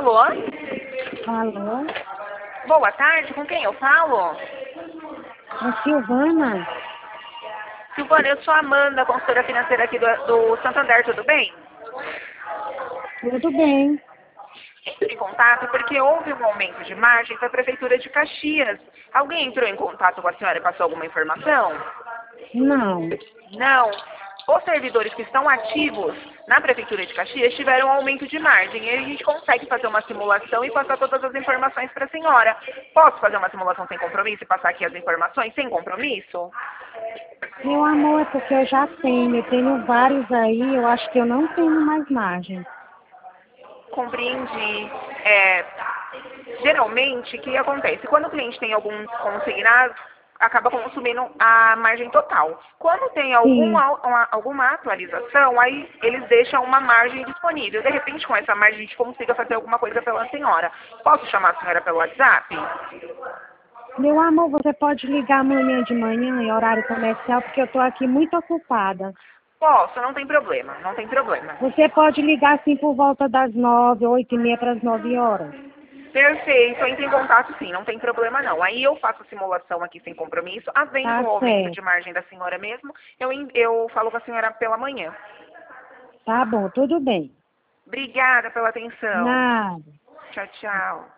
Alô? Alô? Boa tarde, com quem eu falo? É Silvana? Silvana, eu sou a Amanda, consultora financeira aqui do Santander, tudo bem? Tudo bem. Entre em contato porque houve um aumento de margem para a Prefeitura de Caxias. Alguém entrou em contato com a senhora e passou alguma informação? Não. Não. Os servidores que estão ativos na Prefeitura de Caxias tiveram um aumento de margem. E aí a gente consegue fazer uma simulação e passar todas as informações para a senhora. Posso fazer uma simulação sem compromisso e passar aqui as informações sem compromisso? Meu amor, é porque eu já tenho. Eu tenho vários aí. Eu acho que eu não tenho mais margem. Compreendi. Geralmente, o que acontece? Quando o cliente tem algum consignado, acaba consumindo a margem total. Quando tem Sim. alguma atualização, aí eles deixam uma margem disponível. De repente, com essa margem, a gente consiga fazer alguma coisa pela senhora. Posso chamar a senhora pelo WhatsApp? Meu amor, você pode ligar amanhã de manhã em horário comercial, porque eu estou aqui muito ocupada. Posso, não tem problema, não tem problema. Você pode ligar assim por volta das 9, 8h30 para as 9 horas. Perfeito, entre em contato sim, não tem problema não. Aí eu faço a simulação aqui sem compromisso, havendo Tá o aumento de certo. margem da senhora mesmo, eu falo com a senhora pela manhã. Tá bom, tudo bem. Obrigada pela atenção. Nada. Tchau, tchau.